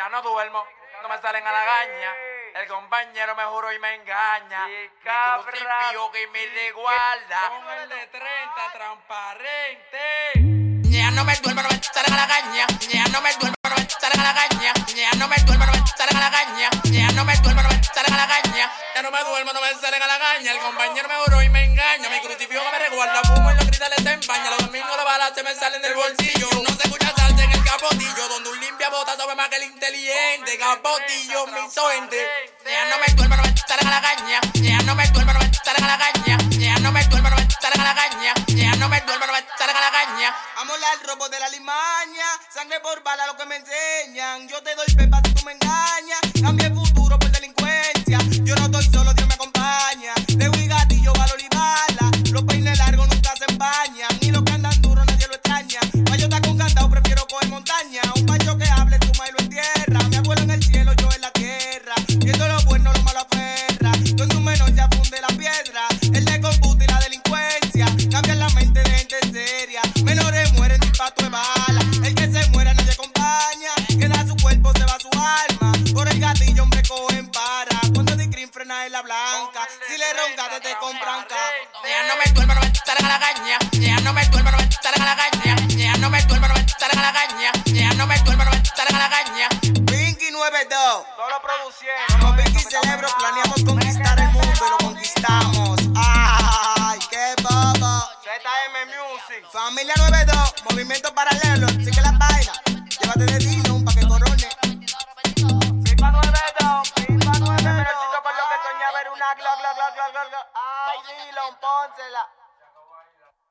Ya no duermo, no me salen a la gaña. El compañero me juro y me engaña. Mi crucifijo que me resguarda. Con el de 30 transparente. Ya no me duermo, no me salen a la gaña. Ya no me duermo, no me salen a la gaña. Ya no me duermo, no me salen a la gaña. Ya no me duermo, no me salen a la gaña. Ya no me duermo, no me salen a la gaña. El compañero me juro y me engaña. Mi crucifijo que me resguarda. Fumo y los cristales se empañan. Los domingos las balas se me salen del bolsillo. No se escucha salsa en el capotillo. Donde un limpia bota sabe más que el inteligente. Capotillo, mi soente. Ya no me duermo, no me salen a la gaña. Ya no me duermo, no me salen a la gaña. Ya no me duermo, no me salen a la gaña. Ya no me duermo, no me salen a la gaña. Amola el robo de la limaña. Sangre por bala lo que me enseñan. Yo te doy pepa si tú me engañas. Cambia el futuro por delincuencia. Yo no estoy solo, Dios me acompaña. De un gatillo valor y bala. Los peines largos nunca se empañan. Ni los que andan duros nadie lo extraña. Pa' yo estar con candado prefiero coger montaña. Un pancho que hable suma y lo entierra. Mi abuelo en el cielo, yo en la tierra. Viendo lo bueno, lo malo aferra. Donde un menor ya funde la piedra. El de computa y la delincuencia. Cambian la mente de gente seria. Menores mueren de impacto de bala. El que se muera nadie acompaña. Queda su cuerpo, se va su alma. Por el gatillo hombre cogen para. Cuando de crin frena en la blanca. Si le ronca te compran ca. Ya no me duermo, no me salen a la gaña. Ya no me duermo, no me salen a la gaña. Ya no me duermo, no me salen a la gaña. Ya no me duermo, no me salen a la gaña. Pinky 92. Solo produciendo. Como Pinky Cerebro planeamos conquistar el mundo y lo conquistamos. Ay, qué bobo. ZM Music. Familia 92, movimiento paralelo. Sigue la vaina. Llévate de Dino pa' que corone. Pipa 92. Pipa 92. Necesito con lo que soñaba ver una glock. Ay, Dillon, pónsela.